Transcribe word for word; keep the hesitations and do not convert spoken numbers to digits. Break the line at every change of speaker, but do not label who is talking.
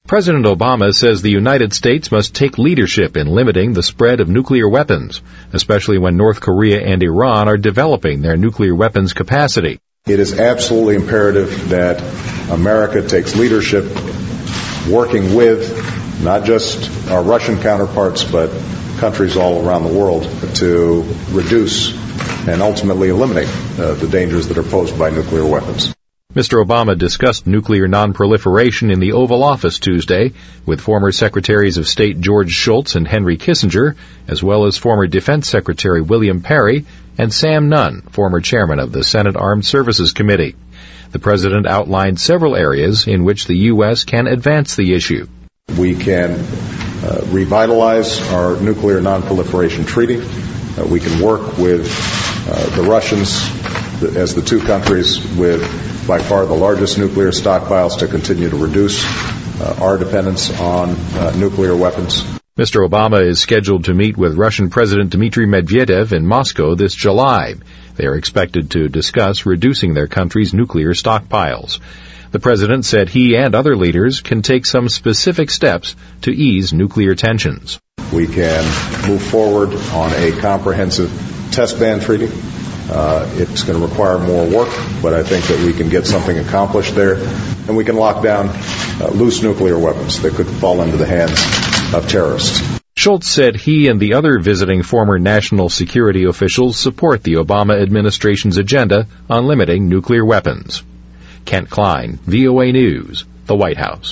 President Obama says the United States must take leadership in limiting the spread of nuclear weapons, especially when North Korea and Iran are developing their nuclear weapons capacity.
It is absolutely imperative that America takes leadership working with not just our Russian counterparts, but countries all around the world to reduce and ultimately eliminate uh, the dangers that are posed by nuclear weapons.
Mister Obama discussed nuclear nonproliferation in the Oval Office Tuesday with former Secretaries of State George Shultz and Henry Kissinger, as well as former Defense Secretary William Perry and Sam Nunn, former chairman of the Senate Armed Services Committee. The president outlined several areas in which the U S can advance the issue.
We can uh, revitalize our nuclear nonproliferation treaty. Uh, we can work with uh, the Russians as the two countries with by far the largest nuclear stockpiles to continue to reduce uh, our dependence on uh, nuclear weapons.
Mister Obama is scheduled to meet with Russian President Dmitry Medvedev in Moscow this July. They are expected to discuss reducing their country's nuclear stockpiles. The president said he and other leaders can take some specific steps to ease nuclear tensions.
We can move forward on a comprehensive test ban treaty. Uh, it's going to require more work, but I think that we can get something accomplished there. And we can lock down uh, loose nuclear weapons that could fall into the hands of terrorists.
Shultz said he and the other visiting former national security officials support the Obama administration's agenda on limiting nuclear weapons. Kent Klein, V O A News, the White House.